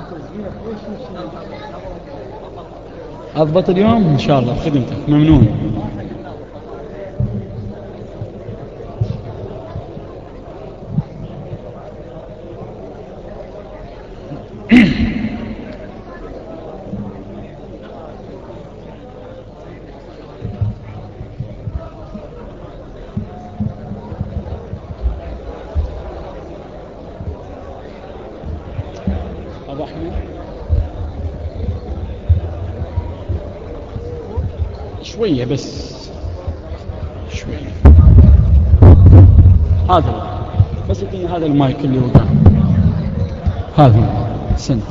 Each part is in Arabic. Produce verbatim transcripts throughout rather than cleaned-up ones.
أضبط اليوم إن شاء الله خدمتك ممنون. أبو أحمد شوية بس شوية هذا بس اديني هذا المايك اللي وقع هذا سنت.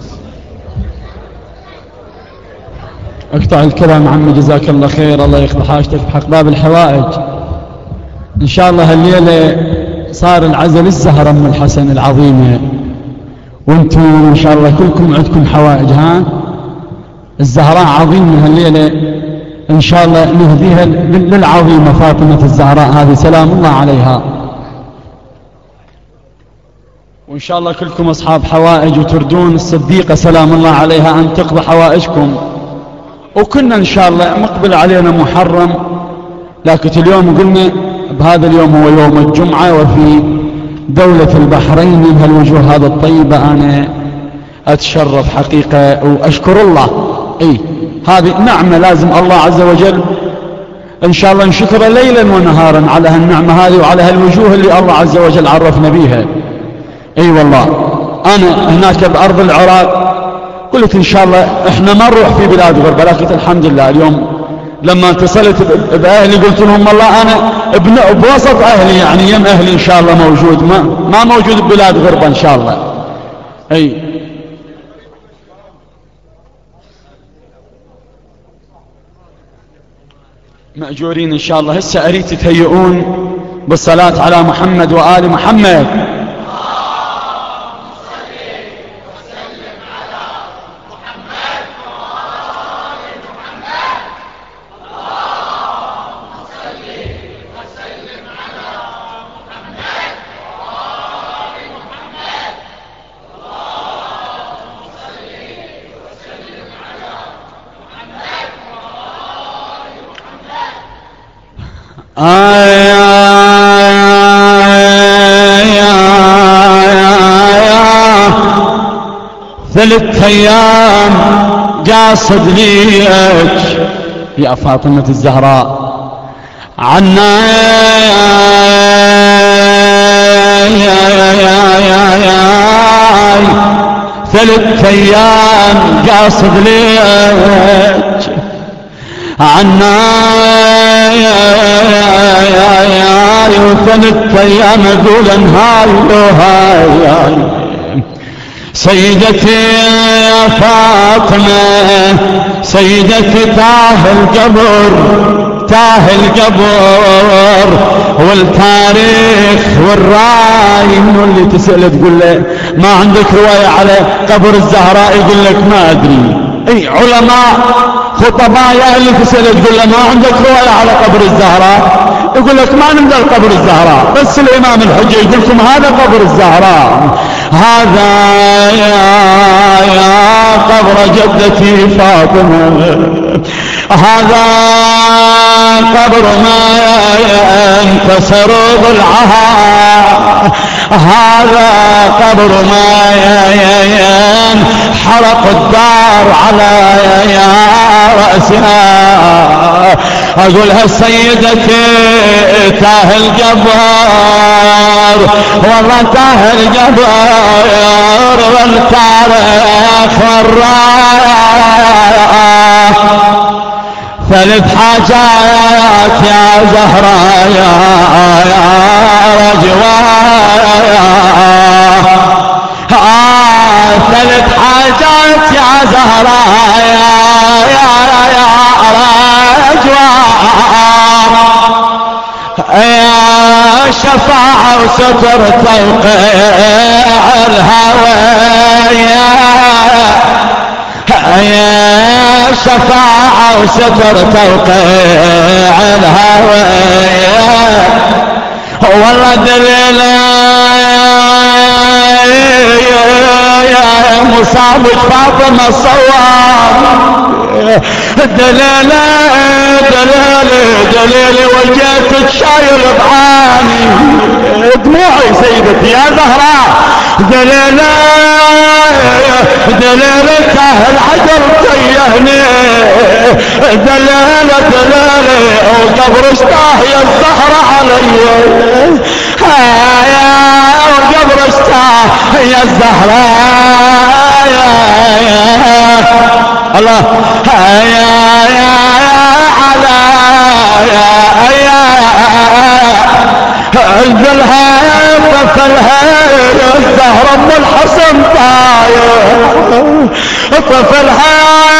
اقطع الكلام عمي جزاك الله خير، الله يقضي حاجتك بحق باب الحوائج. ان شاء الله الليلة صار العزل الزهر ام الحسن العظيمة، وانتم ان شاء الله كلكم عندكم حوائج. ها الزهراء عظيمة هالليلة ان شاء الله نهديها للعظيمة فاطمة الزهراء هذه سلام الله عليها، وان شاء الله كلكم اصحاب حوائج وتردون الصديقة سلام الله عليها ان تقضي حوائجكم. وكنا ان شاء الله مقبل علينا محرم، لكن اليوم قلنا بهذا اليوم هو يوم الجمعة وفي دولة البحرين من هالوجوه هذا الطيبة أنا أتشرف حقيقة وأشكر الله. إيه هذه نعمة لازم الله عز وجل إن شاء الله نشكر ليلا ونهارا على هالنعمة هذه وعلى هالوجوه اللي الله عز وجل عرفنا بيها. أي والله أنا هناك بأرض العراق قلت إن شاء الله إحنا ما نروح في بلاد غربة، لكن الحمد لله اليوم لما اتصلت بأهلي قلت لهم والله أنا بوسط أهلي، يعني يم أهلي إن شاء الله موجود، ما, ما موجود ببلاد غربة إن شاء الله. أي مأجورين إن شاء الله. هسه أريد تتهيئون بالصلاة على محمد وآل محمد. آي آي آي ثلاث أيام قاصد ليك يا فاطمة الزهراء عنا ثلاث أيام قاصد ليك عنا وثلاث أيام أقول هاي هاي سيدتي يا فاطمة سيدتي تاه القبر تاه القبر والتاريخ والراي. منو اللي تسأل تقول له ما عندك رواية على قبر الزهراء يقول لك ما أدري. اي علماء خطباء يا اللي تسأل تقول له ما عندك رواية على قبر الزهراء يقول لك ما نقدر قبر الزهراء، بس الإمام الحجة يقول لكم هذا قبر الزهراء، هذا يا, يا قبر جدتي فاطمة، هذا قبر ما ينكسر ضلعها، هذا قبر ما ينحرق الدار على يا رأسها. أقولها سيدتي تاه الجبار والله تاه الجبار والتاريخ والراية ثلاث حاجات يا زهراء يا رجوايا ثلاث حاجات يا زهراء يا يا شفاعة وستر توقيع الهوى يا شفاعة وستر توقيع الهوى والله دليلة يا مصابك فاطمة الصواب، دليلة دليلة دليلة وجيتك شايل بعاني دموعي سيدتي يا زهراء، دليلة دليلة سهل عجل طيهني، دليلة دليلة وقبر اشتاه يا الزهرة علي، يا وقبر اشتاه يا الزهرة الله، يا يا على يا يا الزلها طفلها الزهرة ام الحسن طاير، طفلها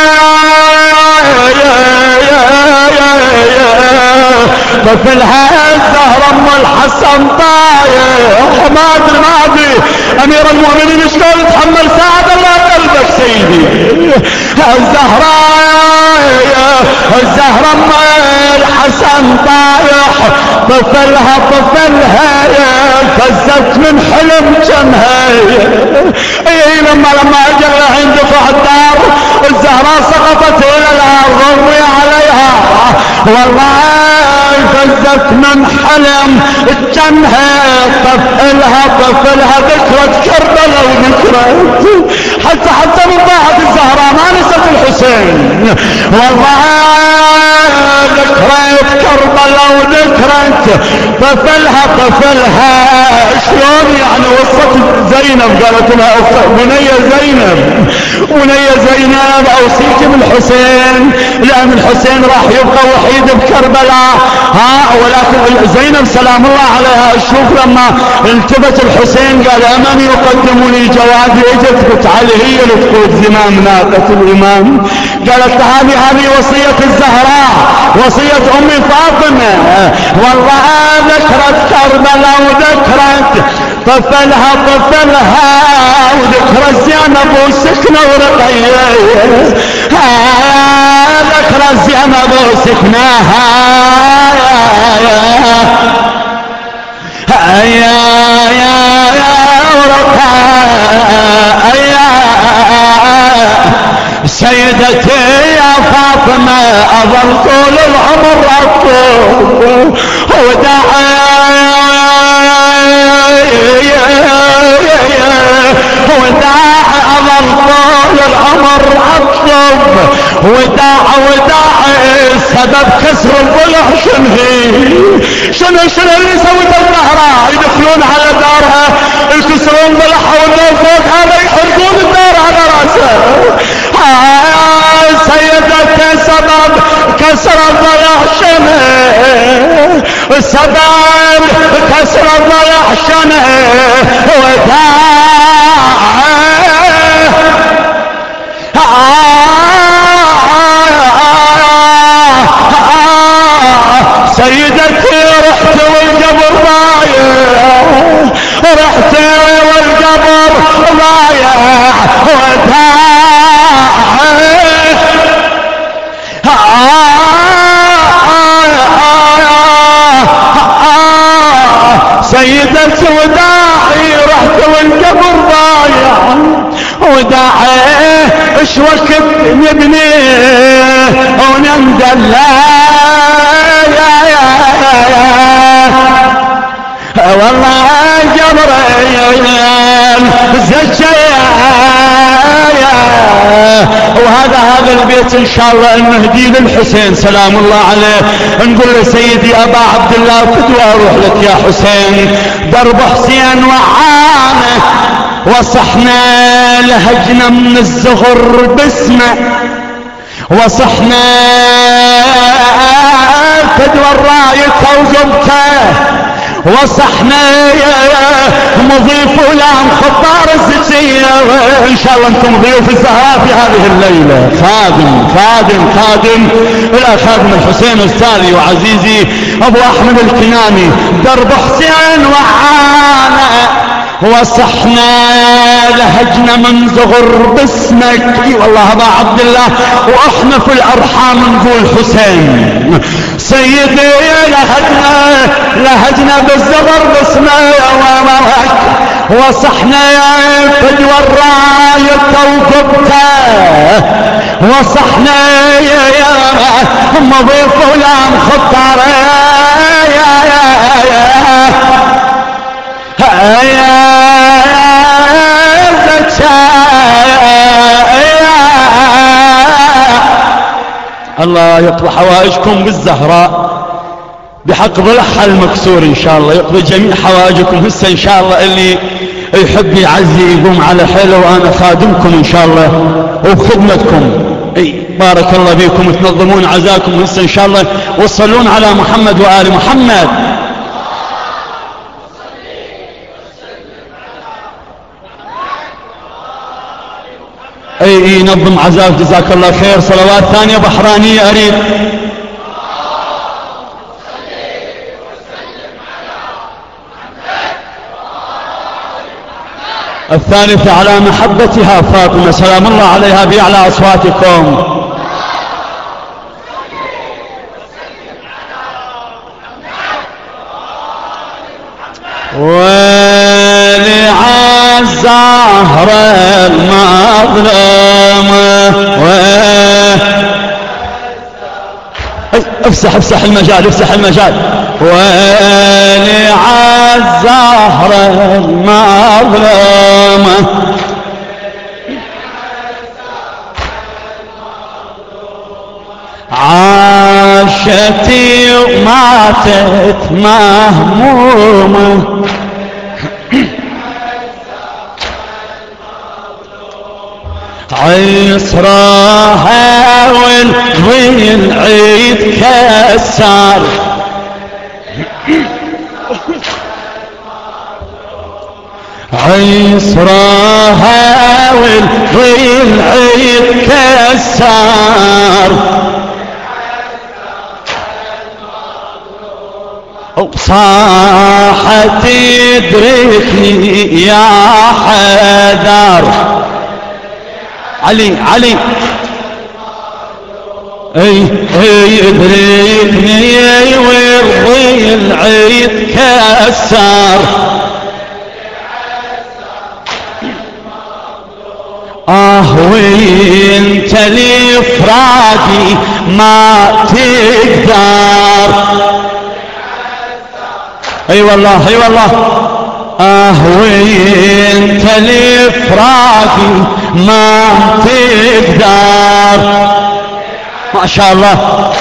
طفلها الزهرة ام الحسن طاير، ما ادري ما ادري امير المؤمنين شلون يتحمل ساعة الله قلبك سيدي، الزهراء الزهرة ام الحسن طايح، طفلها طفلها فزت من حلم جمها، اي لما لما اجل عند دفع الدار الزهراء سقطت الى الارض وهي عليها، والله فزت من حلم جمها، طفلها طفلها ذكرت كربلاء وذكرت حتى حتى من بعد الزهراء ما نسيت الحسين، والله ذكرت كربلاء وذكرت طفلها طفلها، شلون يعني وصت زينب قالت لها بنية زينب بنية زينب اوصيك بالحسين لان الحسين راح يبقى وحيد بكربلاء، ها ولكن زينب سلام الله عليها شوف لما التفت الحسين قال امامي يقدموا لي جوادي، اجت بنت علي هي اللي تقود زمام ناقة الامام، قالت هذه هذه وصية الزهراء وصية امي فاطمة، والله ذكرت كربلاء وذكرت طفلها طفلها وذكرت زينب وسكنة ورقية، ذكرت زينب وسكناها يا يا يا ورقية سيدتي يا فاطمة أظل طول العمر أطوب وداعي وداعي أظل طول العمر أطلب وداعي وداعي سبب كسر الضلع شنو شنو شنو اللي سوته الزهراء، يدخلون على دارها يكسرون ضلعها والنور فوق هذا يحرقون الدار على راسه، سيدك سبب كسر الضلع شنو سبب كسر الضلع شنو وداعي سيدتي رحت والقبر ضايع، رحت والقبر ضايع وداعي سيدتي وداعي رحت والقبر ضايع وداعي اش وقت نبني ونندلع والله جبريل زكيا، وهذا هذا البيت ان شاء الله نهدي للحسين سلام الله عليه، نقول له سيدي ابا عبد الله فدوى اروح لك يا حسين، درب حسين وعانه وصحنا لهجنا من الزغر باسمه، وصحنا فدوى الراية وجبته، وصحنا مضيف ولام خطار الزكية، ان شاء الله انتم ضيوف الزهراء في هذه الليلة، خادم خادم خادم الى خادم الحسين استاذي وعزيزي ابو احمد الكناني، درب حسين وعانه وصحنا لهجنا من زغر باسمك، اي والله ابا عبد الله، واحنا في الارحام نقول حسين. سيدي لهجنا لهجنا بالزغر باسمك، وصحنا فدوى الراية وقبته، وصحنا يا مضي فلان خطر يا يا يا الله يقضي حوائجكم بالزهراء بحق ضلعها المكسور ان شاء الله، يقضي جميع حوائجكم هسه ان شاء الله. اللي يحب يعزي يقوم على حيله، وانا خادمكم ان شاء الله وخدمتكم. اي بارك الله بكم، تنظمون عزاكم هسه ان شاء الله، وصلون على محمد وآل محمد. اي اي نظم عزاك جزاك الله خير. صلوات ثانية بحرانية اريد. الثالثة على محبتها فاطمة سلام الله عليها بأعلى أصواتكم. ولعالزهر المظلمة افسح افسح المجال افسح المجال. ولعالزهر المظلمة عاشتي وماتت مهمومة، عصرها والظل عيد كسر، عصرها والظل عيد كسر، وصاحت تدركني يا حذر. علي علي اي اي ادركني ويرضي العيد كسر، اه وانت لفراقي ما تقدر. اي والله اي والله. اه وانت لفراقي ما تقدر. ما شاء الله.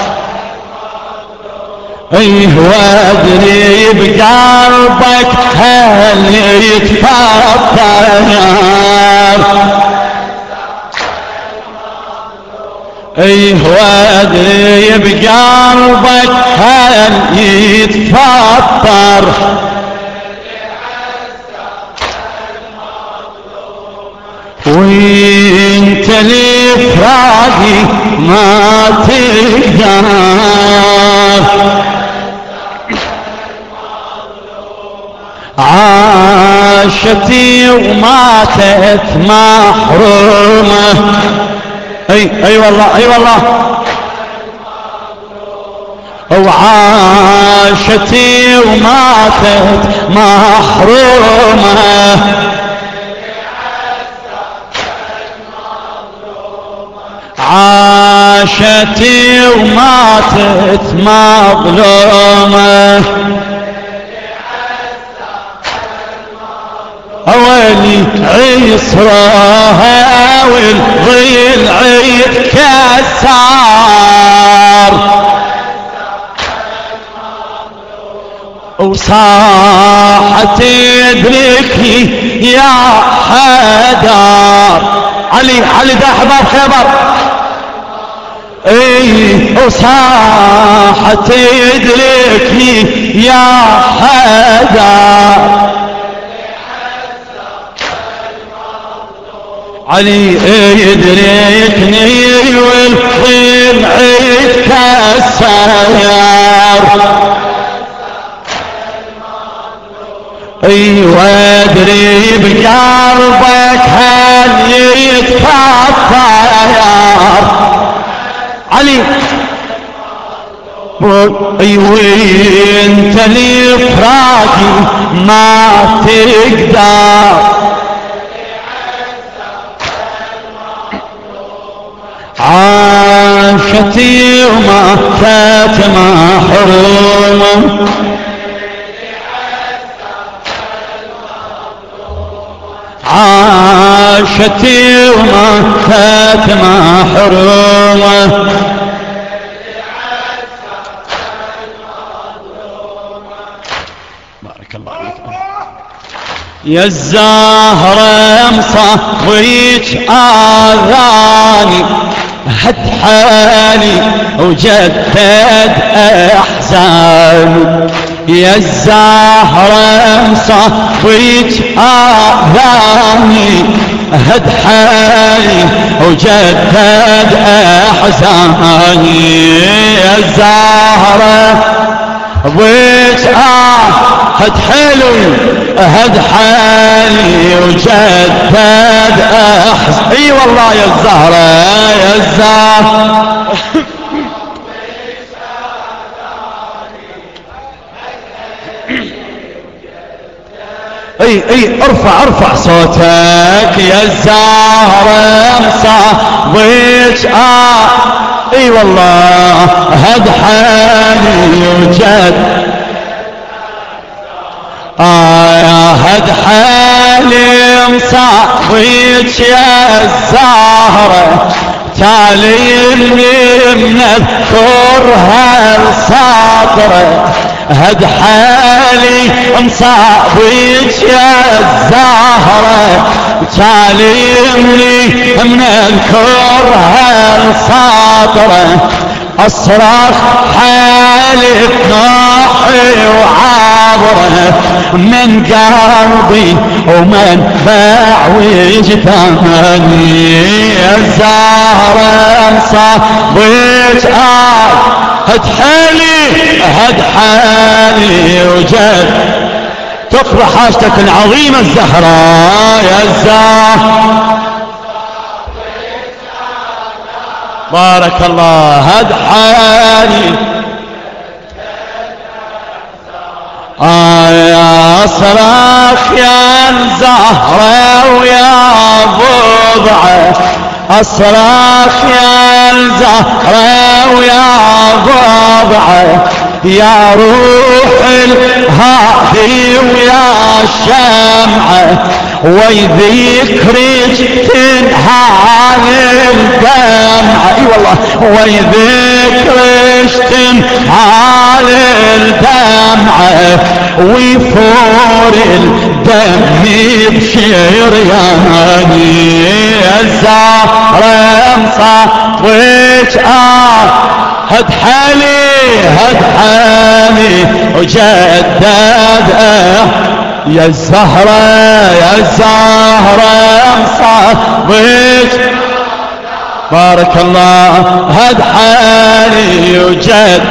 ايه وادري بقلبك هل يتفطر، ايه وادري بقلبك هل يتفطر، وانت لفراقي ما تقدر. عاشتي وماتت محرومة. اي اي والله اي والله. وعاشتي وماتت محرومة، عاشتي وماتت مظلومة. أولي عصرها والظل عيد كسر، وصاحت تدركني يا حدار. علي علي ده احباب خيبر. ايه وصاحت تدركني يا حدار. علي يدركني والظل عيد كسر، ايوه ادري بقلبك هل يتكفر علي ايوه انت لفراقي ما تقدر عاشتي وماتت محرومة عاشتي وماتت محرومة بارك الله عليك يا الزهرة مصفيك آذاني هد حالي وجدد أحزاني يا الزهرة مصفيك آذاني هد حالي وجدد أحزاني يا الزهرة بيت آه هد حلو هد حالي وجدد أحزان اي والله يا الزهرة يا الزهرة اي اي ارفع ارفع صوتك يا الزهرة مصابيك آه اي والله هد حالي وجد آه يا هد حالي مصابيك يا الزهرة تالي من اذكرها الساطرة هد حالي مصابيك يا الزهرة تعلمني من اذكرها الساطرة اصرخ حالي بنوحي وعابره من قلبي ومن باع وجداني يا الزهرة مصابيك آه هد حالي هد حالي وجد تقضى حاجتك العظيمة الزهراء يا الزهراء بارك الله هد حالي آه يا صراخ يا الزهرة ويا بضعة أصراخ يا الزهرة ويا ضبعة يا روح الهادي ويا الشمعة ويذكرك تنهال الدمعة اي والله ويذكرك تنهال الدمعة ويفور الدم بشرياني الزهرة مصابيك آه هد حالي هد حالي وجدد آه يا الزهرة يا الزهرة مصابيك بارك الله هد حالي وجد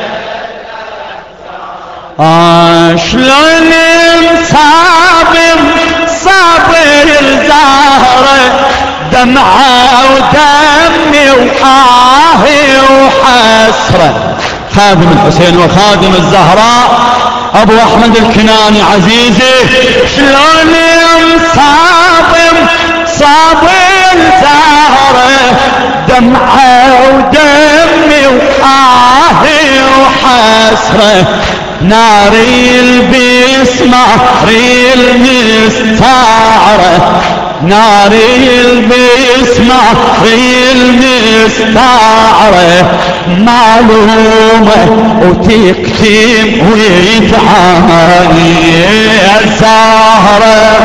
آه شلون مصابر صابر الزهرة دمعة ودمي وآهي وحسرة خادم الحسين وخادم الزهراء ابو احمد الكناني عزيزي شلون مصابر صابر الزهرة دمعة ودمي وآهي وحسرة ناري البسمة ري المستعرة ناري البسمة ري المستعرة معلومة وتكتم ويتعاني الزهرة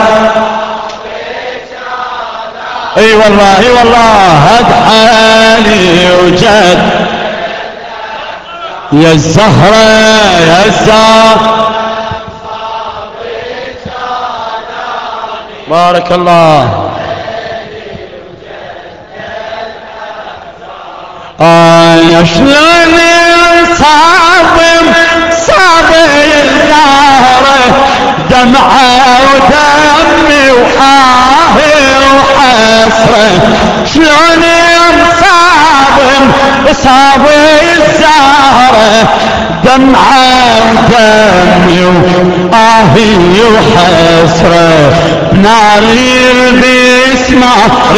اي والله اي والله هد حالي وجد يا الزهرة يا الزهرة بارك الله آه يا شلون صابم صابر الزهرة دمعة شلون مصاب صابي الزهرة دمعة ودمي وآهي وحسرة بناري بسمار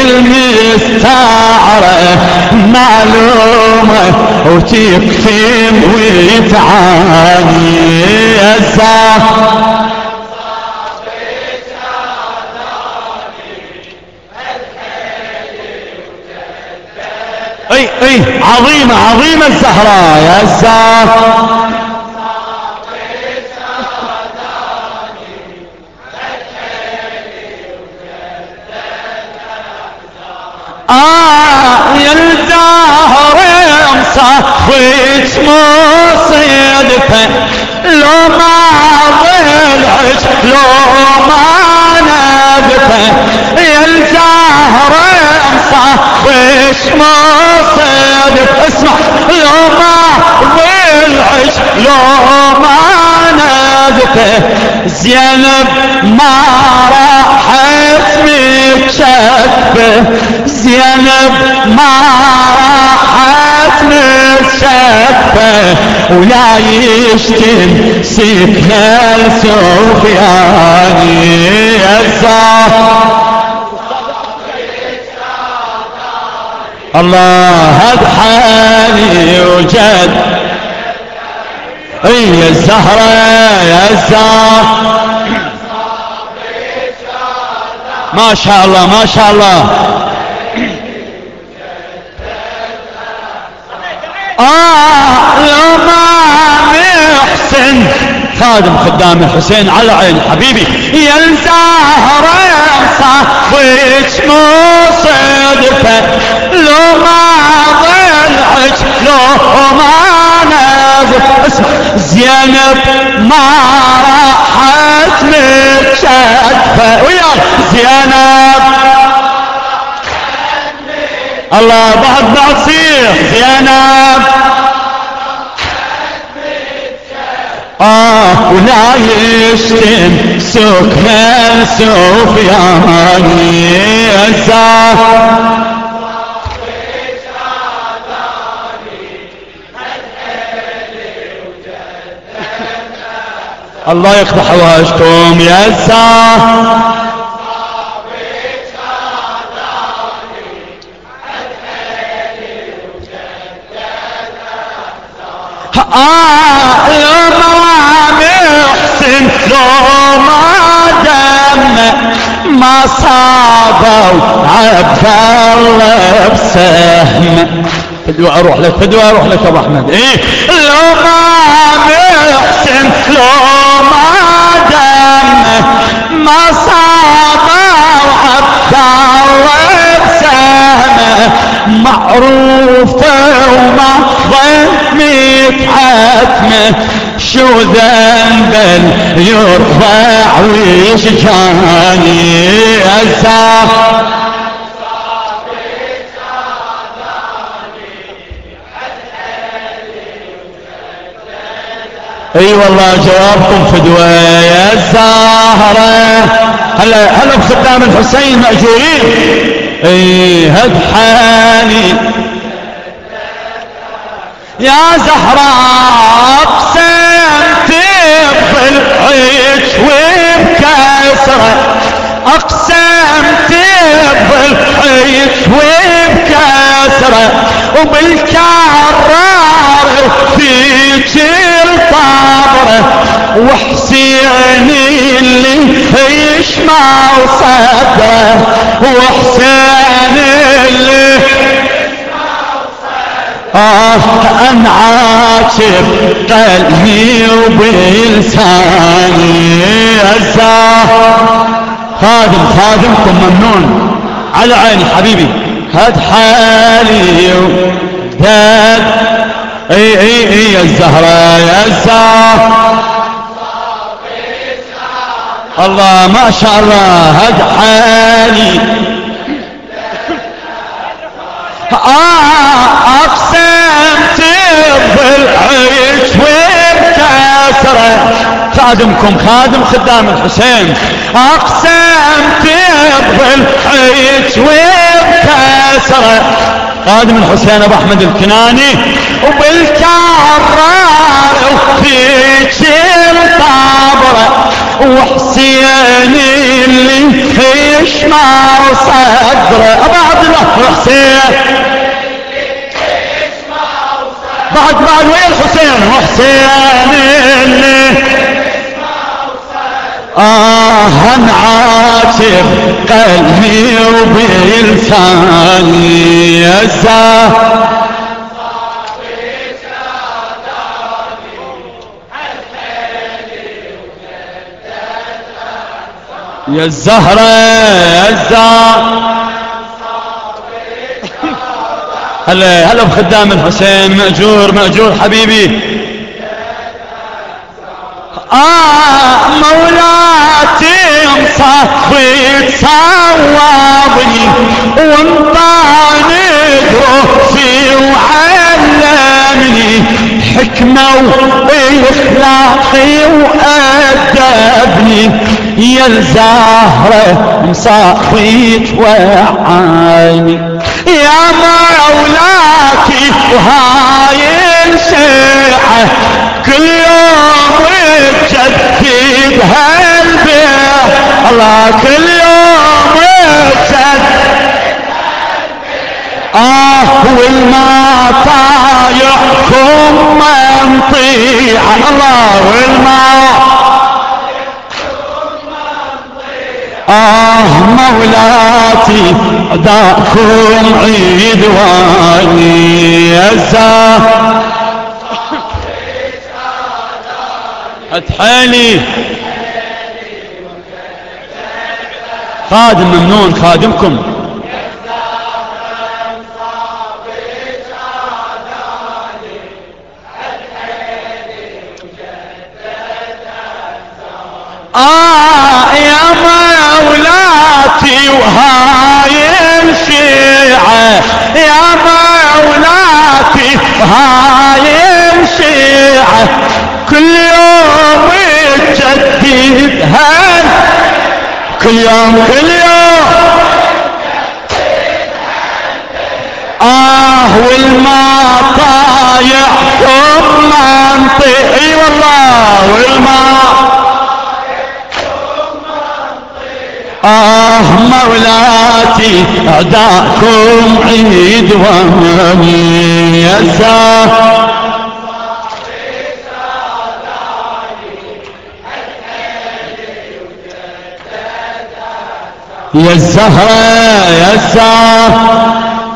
المستعرة معلومة وتكتم وتعاني الزهرة اي اي عظيمة عظيمة الزهراء يا الزهراء. آه يا الزهراء مصفيت مصيدفة لو ما ضلعت لو ما نبفة يا الزهراء مصفيت مصيدفة اسمع لو ما ضلعت لو ما نبفة زينب ما راحت متشفة زينب ما راحت متشفة ولا يشتم سكنة السفياني الزهر. الله هد حالي وجد اي الزهرة يا الزهر ما شاء الله ما شاء الله. آه لو ما محسن خادم خدام الحسين على عين حبيبي يا الزهرة صافيت مصدفة لو ما ضلعت لو ما نزف اسمع زينب ما راحت متشفة ويا زينب الله بعد بعد صيح زينب آه ولا يشتم سكن سفياني الزهر. الله يقضي حوائجكم يا الزهر. آه لو ما محسن لو ما دم ما صابوا عبد الله بسهم فدوى اروح لك فدوى اروح لك ابو احمد ايه لو ما محسن لو ما دم ما صابوا عبد الله بسهم معروفه وما ضمت حتمه شو ذنب يرفع ويشجعني الزهر. اي والله جوابكم فدوى يا الزهرة. هلا هلا بخدام الحسين مأجورين اي هد حالي يا زهراء اقسمت بضلعك وبكسرة اقسمت بضلعك وبكسرة وبالكرار فيك الطابرة وحسيني اللي يشمع صدره وحسين اللي آه أنا عاتب قلبي وبلساني الزهر. خادم خادمكم ممنون على عيني حبيبي هاد حالي وداد اي اي اي يا الزهرة يا الزهر. الله ما شاء الله هاد حالي آه أقسمت بضلعك وبكسرة خادمكم خادم خدام الحسين أقسمت بضلعك وبكسرة يسره خادم الحسين ابو احمد الكناني وبالكرار وفيك الطابره وحسين اللي يشمع صدره ابو عبد الله وحسين بعد بعد وين الحسين وحسين اللي آه انعاتب قلبي وبلساني يا الزهرة يا الزهرة يا الزهرة هلا هلا بخدام الحسين مأجور مأجور حبيبي آه مولاتي مصفيت صوابني وانطاني دروسي وعلمني حكمة وإخلاقي وأدبني يا الزهرة مصفيت وعاني يا مولاتي وهاي الشيعة كل يوم تجدد هالبيت الله كل يوم تجدد آه والما طايعكم منطيعة الله والما آه مولاتي داكم عيدواني يا الزهرة اتحالي خادم ممنون خادمكم آه يا مولاتي وهاي الشيعة يا مولاتي وهاي الشيعة كل يوم تجدد هال كل يوم كل يوم آه والما طايعكم منطق اي والله والما آه مولاتي أعداءكم عيدواني يا الزهرة يا الزهرة يا الزهرة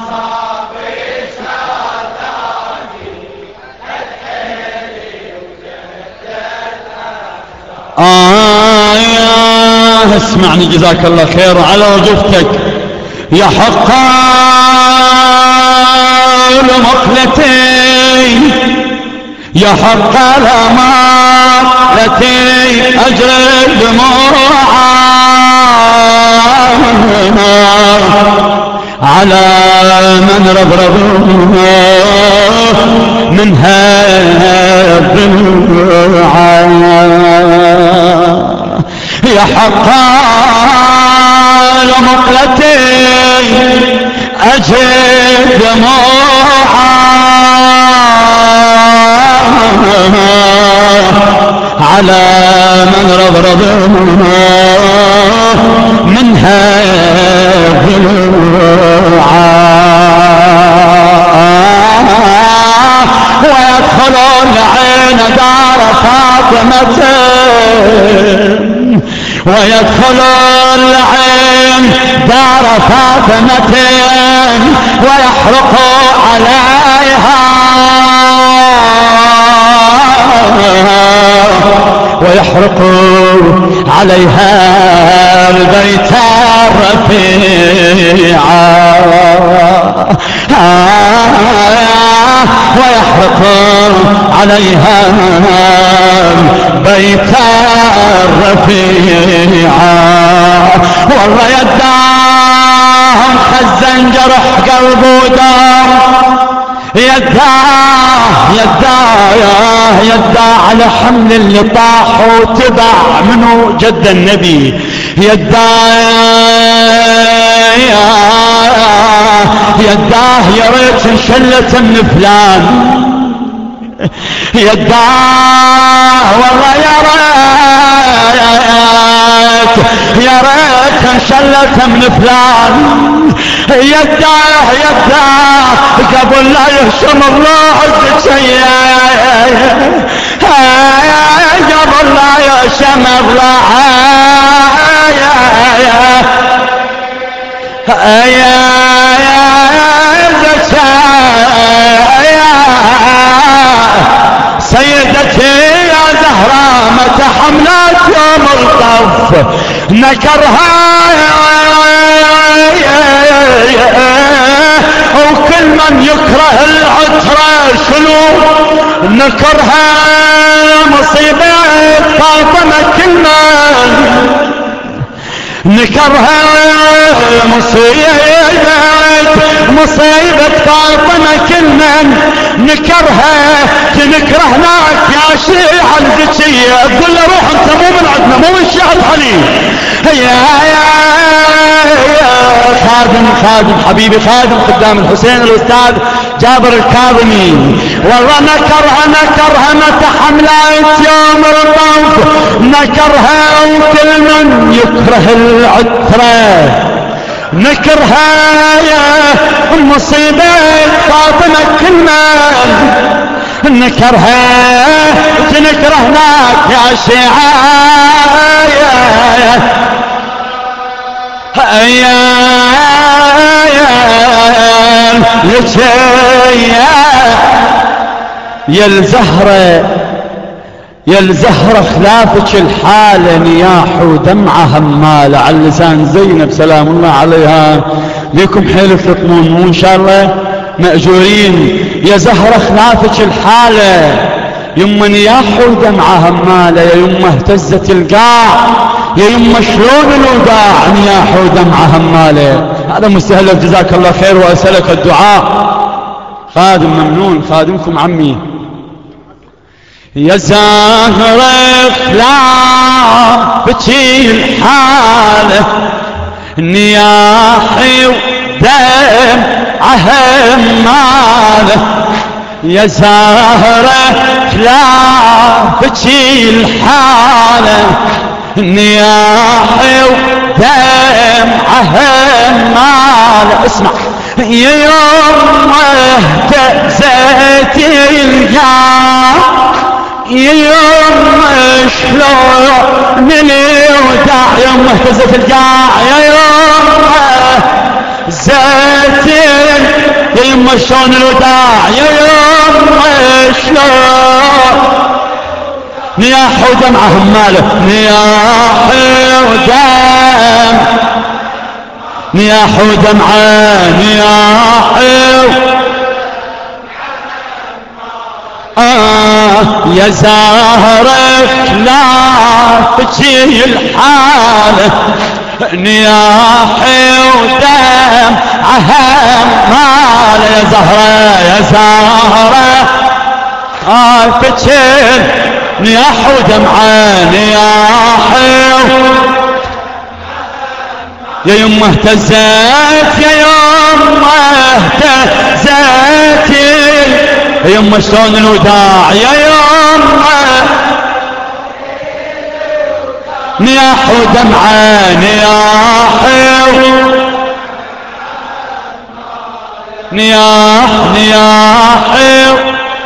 آه يا اسمعني جزاك الله خير على وظيفتك يا حقا لمقلتي يا حقا لمقلتي أجري دموعا على من ربرب منها الدموعا يا حقا لمقلتي أجد دموعا على من ربرب منها ضلوعا ويدخل العين دار فاطمة ويدخل العين دار فاطمة ويحرق عليها ويحرق عليها البيت الرفيع ويحرق عليها البيت الرفيع والله يداهم خزن جرح قلب ودار يداه يداه يداه على حمل اللي طاح وتبع منه جد النبي يداه يداه يا ريت انشلت من فلان، يداه والله يا ريت يا ريت انشلت من فلان، يداه يداه قبل لا يهشم الله الدنيا، قبل لا يهشم الله سيدتي يا زهراء متى حملات يوم الطف نكرها، وكل من يكره العترة شنو نكرها، مصيبة فاطمة كل من نكرها، مصيبة مصيبة فاطمة كل من نكرها، تنكرهناك يا شيعة الزكية، تقول له روح انت مو من عندنا مو من شيعة علي، يا يا خادم خادم حبيبي خادم خدام الحسين الأستاذ جابر الكاظمي، والله نكرها نكرها متى حملات يوم الطف نكرها، وكل من يكره العترة نكرها، يا مصيبة فاطمة كل من نكرها، تنكرهناك يا شيعة يا يا يا الزهرة يا الزهرة خلافك الحالة نياح ودمعة همالة، على لسان زينب سلام الله عليها، ليكم حيل تطمون مو ان شاء الله مأجورين، يا زهرة خلافك الحالة يما نياح ودمعة همالة، يا يما اهتزت القاع، يا يما شلون الوداع نياح ودمعة همالة. هذا مستهلك جزاك الله خير وأسألك الدعاء. خادم ممنون خادمكم عمي. يا زهرة خلافك الحالة نياحي ودمعة همالة، يا زهرة خلافك الحالة نياحي ودمعة همالة. اسمع يا يوم اهتزت القاع، يا يوم شلون الوداع، يوم اهتزت القاع يا يوم اهتزت، يا يوم شلون الوداع، يا يوم شلون نياح ودمعة همالة، نياح ودم نياح ودمعة نياح آه يا زهرة خلافك الحالة نياحي ودمعة همالة، يا زهرة يا زهرة خلافك نياح ودمعة نياحي، يا يما اهتزت يا يما اهتزت، يا يما شلون الوداع، يا يما نياح ودمعة نياحي، نياح نياحي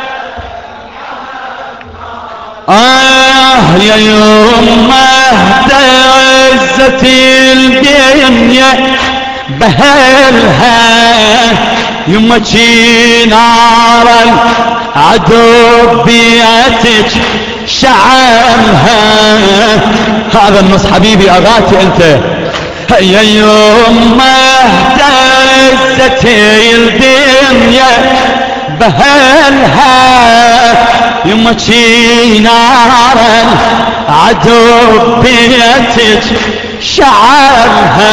آه يا يما اهتزت الدنيا بهلها، يما شي نار العدو بيتك شعلها. هذا النص حبيبي اغاتي انت. يا يما اهتزت الدنيا بهلها، يما شي نار العدو بيتك شعلها،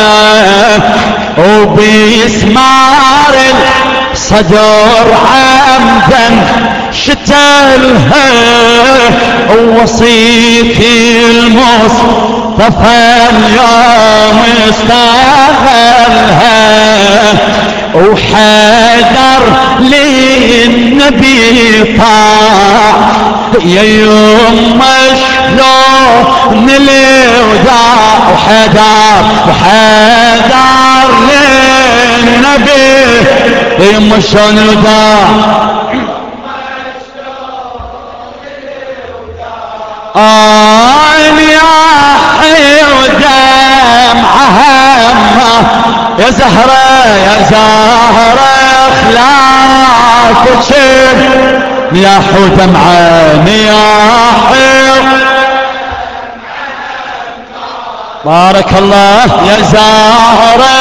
وبيسمار الصدر عمدا شتلها، ووصيك المصطفى اليوم استغلها، وحيدر للنبي طاع يا يما شلون الوداع وحيدر وحيدر للنبي يا يما شلون الوداع آن يا ودمعها يا زهرة يا زهرة خلافك يا ودمعة يا بارك الله يا زهرة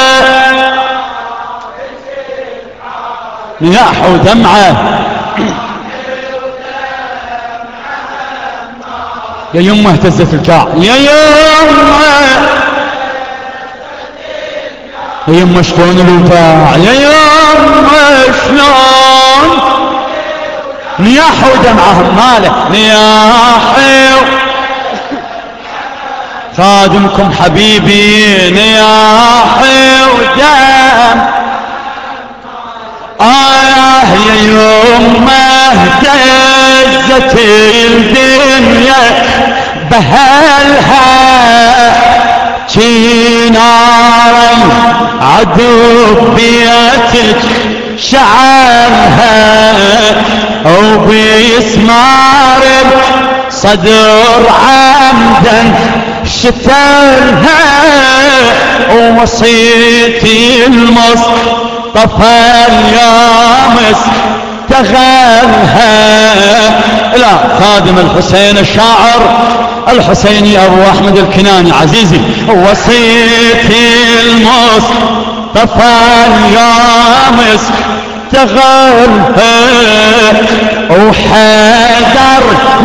يا ودمعة يا يمه اهتزت الكاع يا يمه يا يمه شلون الوداع يا يمه شلون نياحوا دمعهم ماله نياحوا خادمكم حبيبي نياحوا دم آه يا يمه اهتزت الدنيا بهالها نارا عدو بيتك شعرها وبيسمار صدر عمدا شتلها ووصيتي المصطفى اليامس تغلها لا خادم الحسين الشاعر الحسيني أبو أحمد الكناني عزيزي وصيتي المصطفى اليامس تغلها وحيدر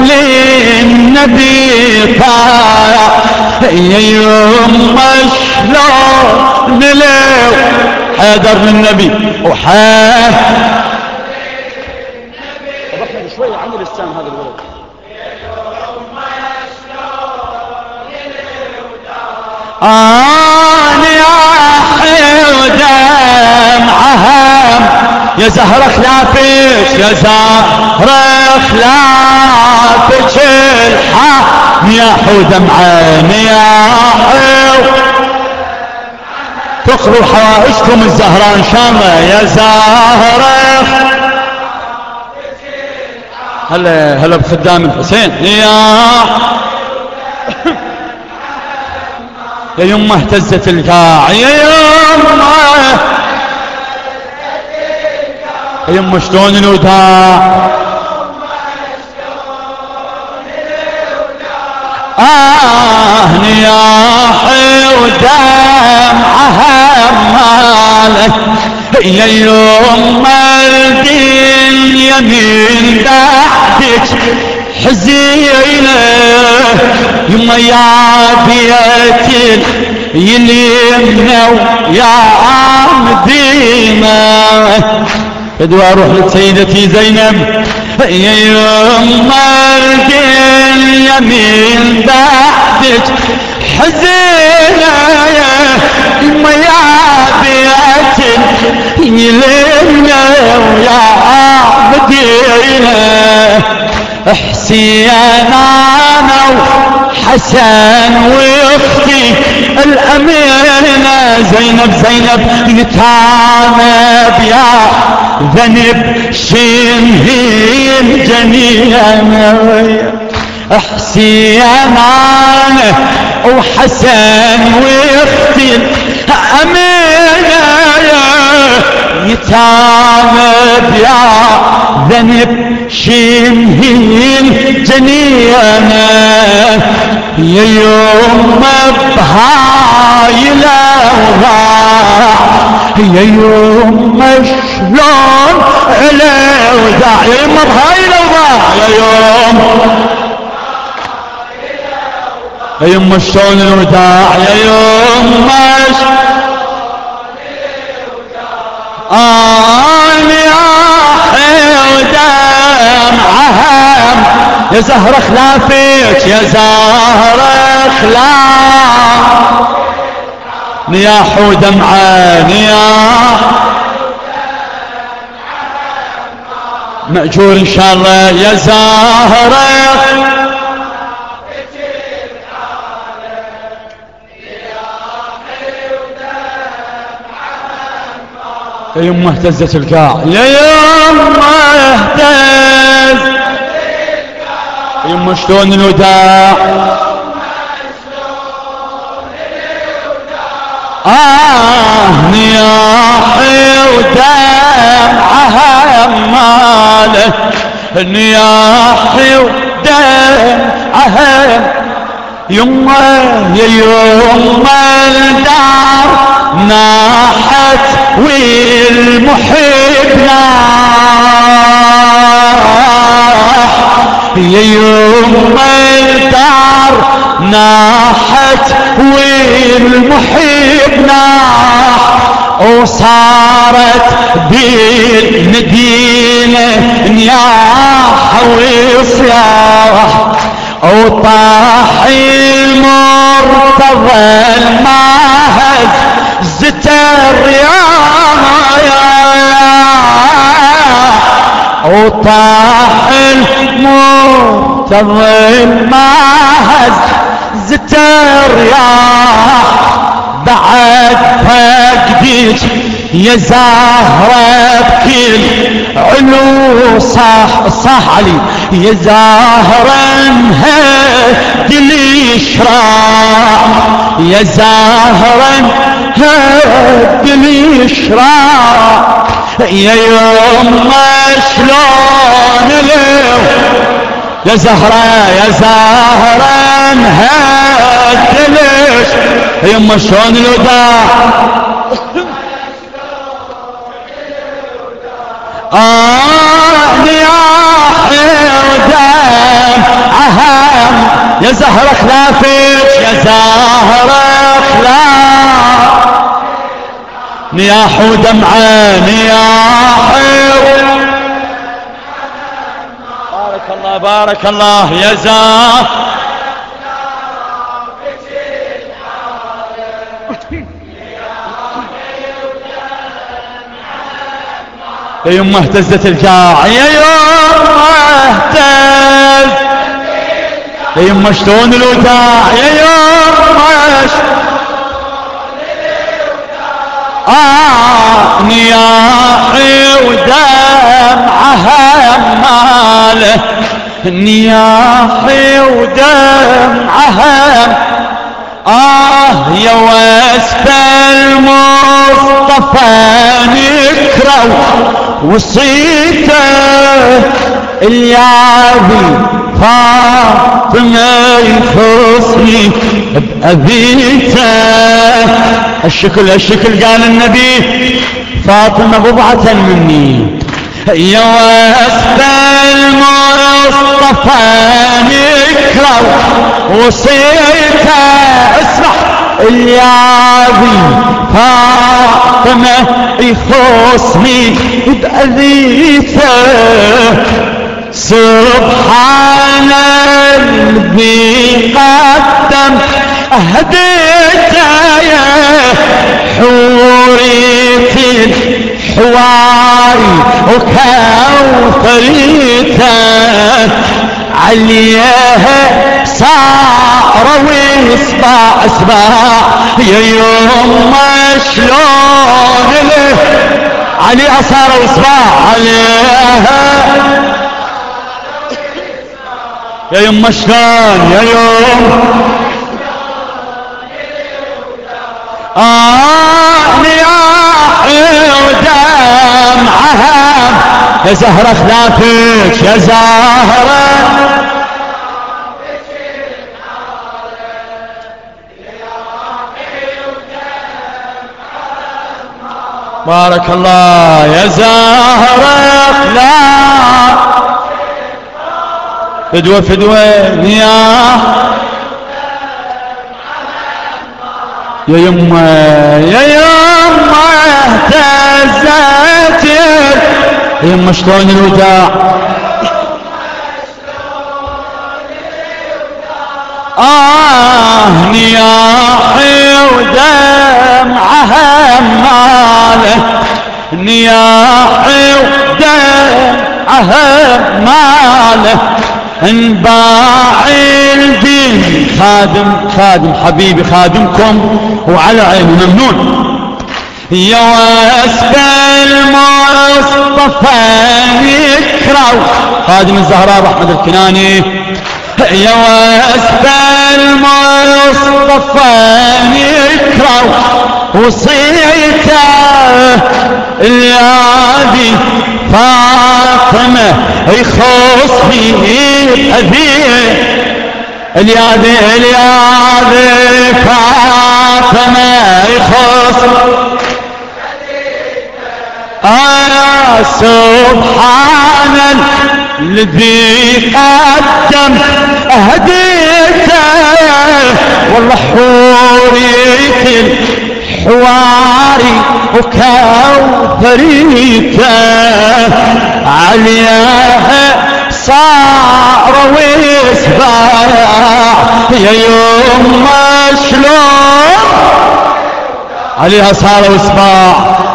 للنبي طاع يا يما شلون نلو حيدر للنبي وحيدر شوية عن الإسلام هذا الولد أنا يا دمعهم يا زهرة خلافك يا زهرة خلافك الحق يا دمعهم يا تقروا حوائجكم الزهراء إن شاء الله يا زهرة هلا هلا بخدام الحسين يا يا يمه اهتزت الكاع يا يمه يا يمه شلون الوداع آه نياحي ودمعها مالك يا يمه الدنيا من بعدك حزينة يما يا بيت يلمنا ويا مدينة بدو اروح لسيدتي زينب يا يما الدنيا من بعدك حزينة يما يا بيت يلمنا ويا مدينة حسين انا وحسن واختي الامينه زينب زينب يتعامب يا ذنب شنهين جنينه حسين انا وحسن واختي الامينه يتعامب يا ذنب شنهين جنينه يا يوم بهاي الاوضاع يا يوم شلون الاوضاع يا يوم بهاي الاوضاع يا يوم يا يوم شلون الاوضاع يا يوم آني دمعهم يا زهرة خلافك يا زهرة خلاف نياح ودمعة نياح مأجور إن شاء الله يا زهرة. يا يمه اهتزت القاع، يا يمه اهتز، يا يمه شلون الوداع، آه نياحي ودمعها ماله، نياحي ودمعها يمه يا يمه الدار ناحت والمحب ناح، يا يمه الدار ناحت والمحب ناح، وصارت بالمدينة نياح وصياح، وطاح المرتضى الماهز زتر يا وطاح المرتضى الماهز زتر يا بعد فقدك يا زهرة بكل علو صاح صاح علي، يا زهرة انهد الاشراع، يا زهرة انهد الاشراع، يا يمه شلون اليوم يا زهرة يا زهرة انهد الاشراع، يا يمه شلون الوداع، آه نياحي ودمعها يا زهرة خلافك، يا زهرة خلاف نياح ودمعة نياحي، بارك الله بارك الله يا زهرة يا يمه اهتزت القاع، يا يمه اهتز، يا يمه شلون الوداع، يا يمه آه نياحي ودمعها ماله، نياحي ودمعها آه يا وسط المصطفى نكروا وصيته اليابي فاطمة يخصني بأبيته، الشكل الشكل قال النبي فاطمة بضعة مني، يا وسط المصطفى نكروا وصيته اسمع اليابي فاطمة يخصني بأذيته، سبحان الذي قدم هديته يا حورية الحواري وكوثريته، عليها صار ويصبع اسباع، يا يمه شلون له عليها صار ويصبع عليها، يا يمه شلون يا يوم آه نياحي ودمعها يا زهرة خلافك، يا زهرة بارك الله يا زهرة خلاف فدوة فدوة يا يا يمه يا يمه اهتزت يا يمه شلون الوداع، آه نياحي ودمعها ماله، نياحي ودمعها دمعها ماله انباع الدين. خادم خادم حبيبي خادمكم وعلى عيني ممنون. يا واسب المصطفى يكرو خادم الزهراء احمد الكناني. يا واسب المصطفى يكرو وصيته اليادي فاطمة يخص فيه أذيه. اليادي اليادي فاطمة يخص آه سبحان الذي قدم هديته والله حورية الحواري وكوثريته عليها صار ويسبع يا يوم شلون عليها صار ويسبع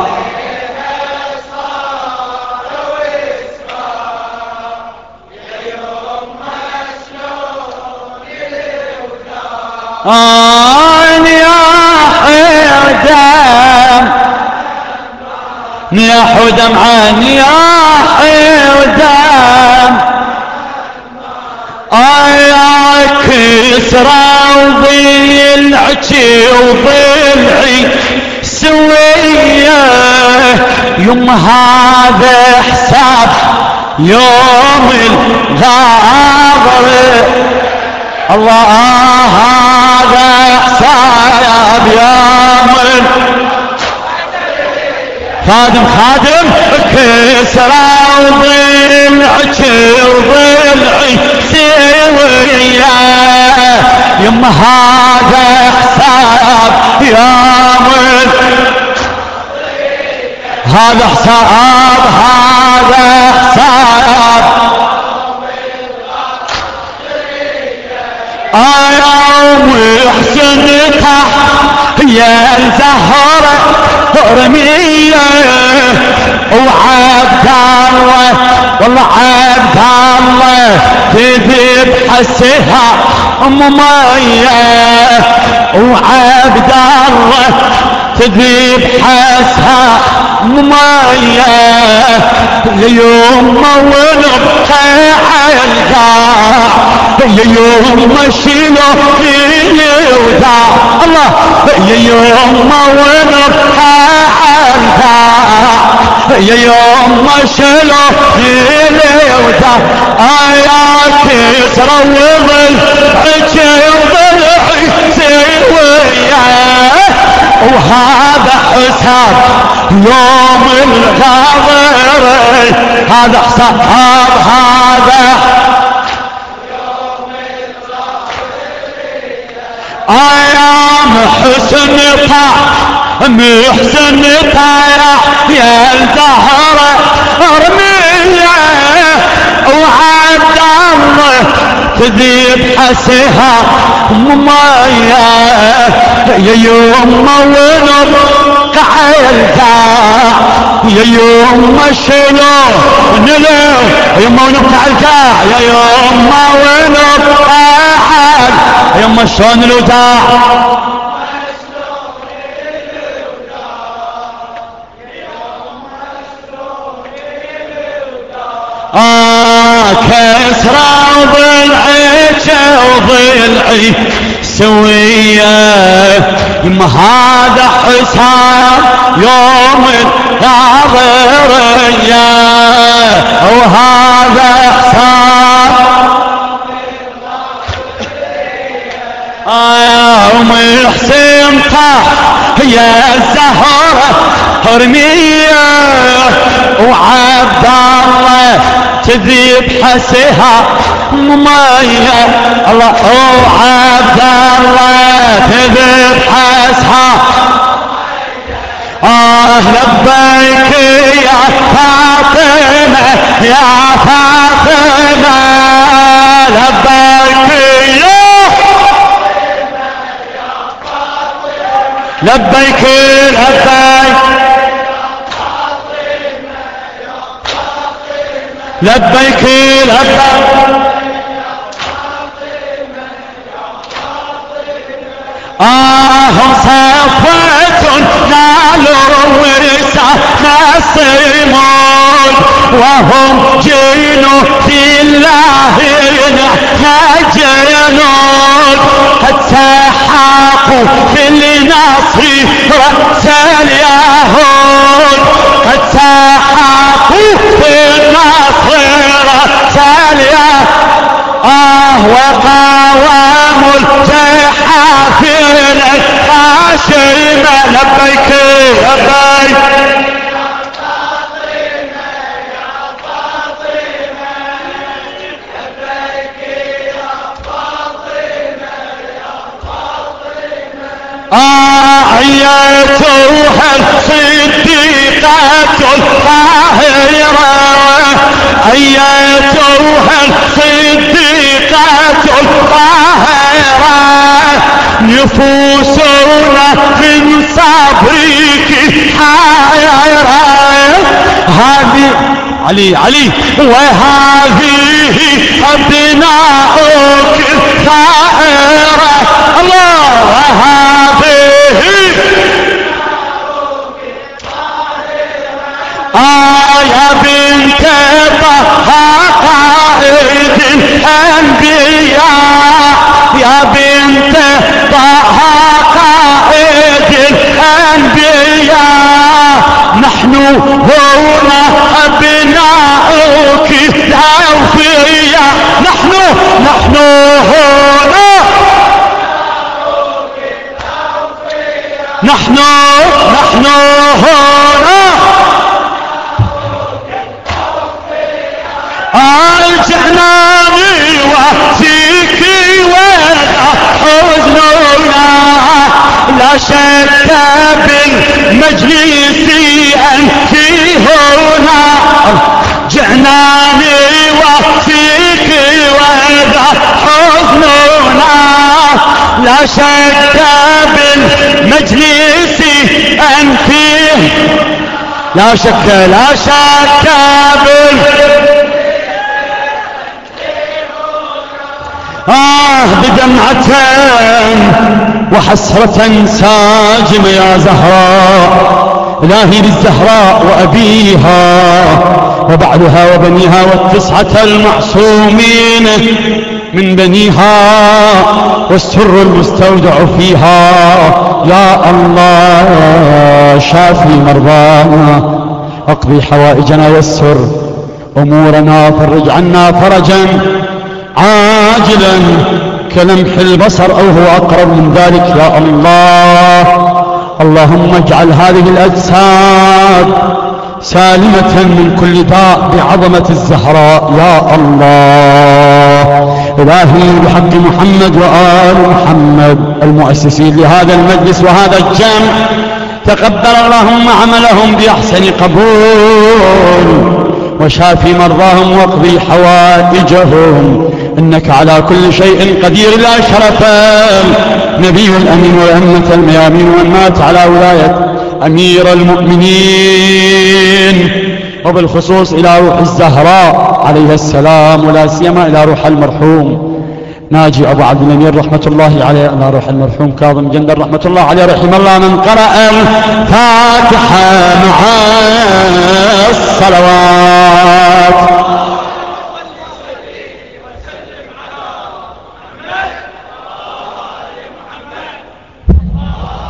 آن يا حدم يا حدم عن يا حدم آيا كسرى وضلعتي وضلعي سوية يوم هذا حساب يوم الغابر الله هذا حساب يوم خادم خادم كسرى وضلعتي وضلعي سوية يوم هذا حساب يوم هذا حساب هذا حساب يوم حسنتها يا الزهرة رمية وعبد الله والله عبد الله تذيب حسها ممية وعبد الله تذيب حسها ممية ليوم ونبقى عالقاع ليوم شيلوا فيني وداع الله ليوم ونبقى عالقاع يوم شيلوا فيني وداع آيات كسرى وظل عجي وضلعي سوية وهذا حساب يوم الغابر هذا حساب هذا ايام حسن طاح محسن طايح يا الزهرة رمية وعبد الله تذيب حسها ممية يا يوم ونبقى القاع يا يوم شلو نلو يوم ونبقى القاع يا يوم ونبقى يوم شلون الوداع آه كسرى وضلعك وضلعي سوية ما هذا حساب يوم الغابرية وهذا حساب آه أم حسين طاح يا الزهرة رمية وعبد الله تذيب حسها ممية الله وعبد الله تذيب حسها آه لبيك يا فاطمة يا فاطمة لبيك يا لبيك لبيك لبيك لبيك آه صفوة نالوا ورثة نصيمون وهم جنود الله نجنون قد سحقوا في النصر رأس اليهود قد سحقوا في النصر رأس اليهود آه وقاوموا الجحافل الخاشمة لبيك لبيك أيتها الصديقة الطاهرة أيتها الصديقة الطاهرة نفوسنا من صبرك حائرة هذه علي علي وهذه أبناؤك الطاهرة الله وهذه آه يا بنت طه قائد الأنبياء يا بنت طه قائد الأنبياء نحن هنا أبناؤك الأوفياء نحن نحن هنا نحن نحن هنا الجناني وفيكي ولا حزننا لا شك بالمجلس أنت هنا جناني وفيكي ولا حزننا لا شك بالمجلس أنت لا شك لا شك بال آه بدمعة وحسرة ساجمة يا زهراء إلهي للزهراء وأبيها وبعلها وبنيها والتسعة المعصومين من بنيها والسر المستودع فيها يا الله شافي مرضانا اقضي حوائجنا يسر أمورنا فرج عنا فرجا عاجلا كلمح البصر أو هو أقرب من ذلك يا الله اللهم اجعل هذه الأجساد سالمة من كل داء بعظمة الزهراء يا الله إلهي بحق محمد وآل محمد المؤسسين لهذا المجلس وهذا الجمع تقبل اللهم عملهم بأحسن قبول وشافي مرضاهم واقضي حوائجهم إنك على كل شيء قدير لا شرف النبي الأمين والأمة الميامين ومن مات على ولاية أمير المؤمنين وبالخصوص إلى روح الزهراء عليه السلام ولا سيما إلى روح المرحوم ناجي أبو عبد الأمير رحمة الله عليه إلى روح المرحوم كاظم جندر رحمة الله عليه رحم الله من قرأ الفاتحة مع الصلوات